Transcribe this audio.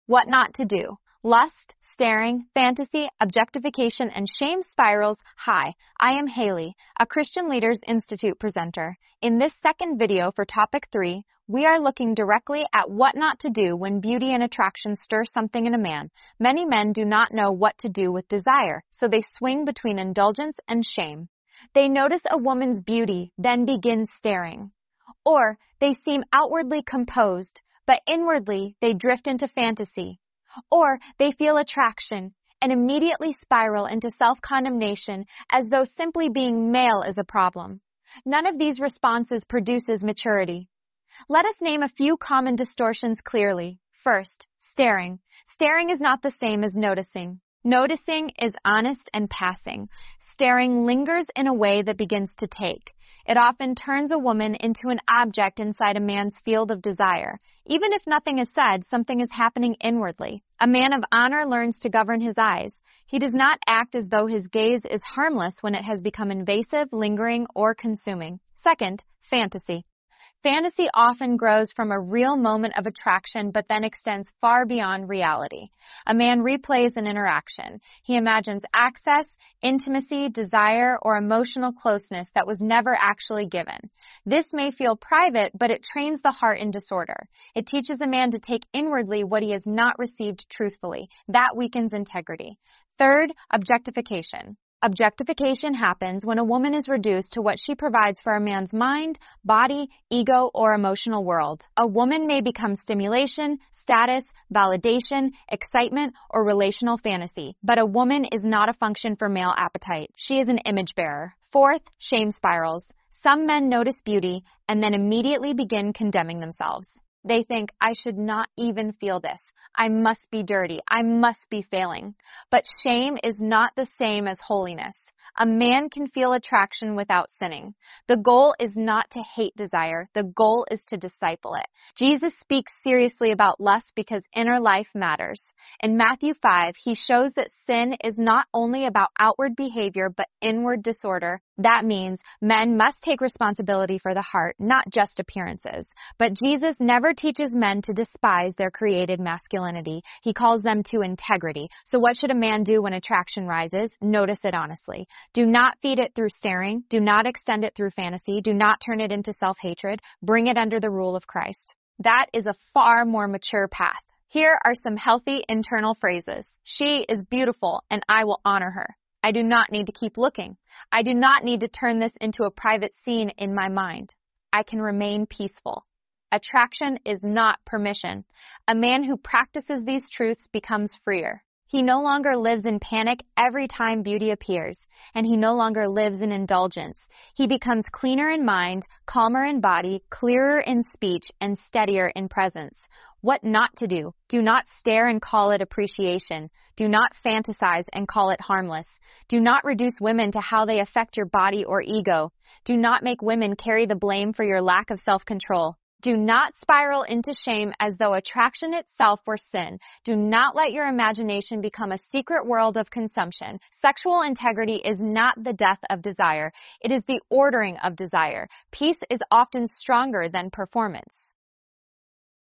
What not to do. Lust, staring, fantasy, objectification, and shame spirals. Hi, I am Haley, a Christian Leaders Institute presenter. In this second video for topic 3, we are looking directly at what not to do when beauty and attraction stir something in a man. Many men do not know what to do with desire, so they swing between indulgence and shame. They notice a woman's beauty, then begin staring. Or they seem outwardly composed, but inwardly they drift into fantasy. Or they feel attraction and immediately spiral into self-condemnation as though simply being male is a problem. None of these responses produces maturity. Let us name a few common distortions clearly. First, staring. Staring is not the same as noticing. Noticing is honest and passing. Staring lingers in a way that begins to take. It often turns a woman into an object inside a man's field of desire. Even if nothing is said, something is happening inwardly. A man of honor learns to govern his eyes. He does not act as though his gaze is harmless when it has become invasive, lingering, or consuming. Second, fantasy. Fantasy often grows from a real moment of attraction but then extends far beyond reality. A man replays an interaction. He imagines access, intimacy, desire, or emotional closeness that was never actually given. This may feel private, but it trains the heart in disorder. It teaches a man to take inwardly what he has not received truthfully. That weakens integrity. Third, objectification. Objectification happens when a woman is reduced to what she provides for a man's mind, body, ego, or emotional world. A woman may become stimulation, status, validation, excitement, or relational fantasy. But a woman is not a function for male appetite. She is an image bearer. Fourth, shame spirals. Some men notice beauty and then immediately begin condemning themselves. They think, I should not even feel this. I must be dirty. I must be failing. But shame is not the same as holiness. A man can feel attraction without sinning. The goal is not to hate desire. The goal is to disciple it. Jesus speaks seriously about lust because inner life matters. In Matthew 5, he shows that sin is not only about outward behavior, but inward disorder. That means men must take responsibility for the heart, not just appearances. But Jesus never teaches men to despise their created masculinity. He calls them to integrity. So what should a man do when attraction rises? Notice it honestly. Do not feed it through staring. Do not extend it through fantasy. Do not turn it into self-hatred. Bring it under the rule of Christ. That is a far more mature path. Here are some healthy internal phrases. She is beautiful and I will honor her. I do not need to keep looking. I do not need to turn this into a private scene in my mind. I can remain peaceful. Attraction is not permission. A man who practices these truths becomes freer. He no longer lives in panic every time beauty appears, and he no longer lives in indulgence. He becomes cleaner in mind, calmer in body, clearer in speech, and steadier in presence. What not to do? Do not stare and call it appreciation. Do not fantasize and call it harmless. Do not reduce women to how they affect your body or ego. Do not make women carry the blame for your lack of self-control. Do not spiral into shame as though attraction itself were sin. Do not let your imagination become a secret world of consumption. Sexual integrity is not the death of desire. It is the ordering of desire. Peace is often stronger than performance.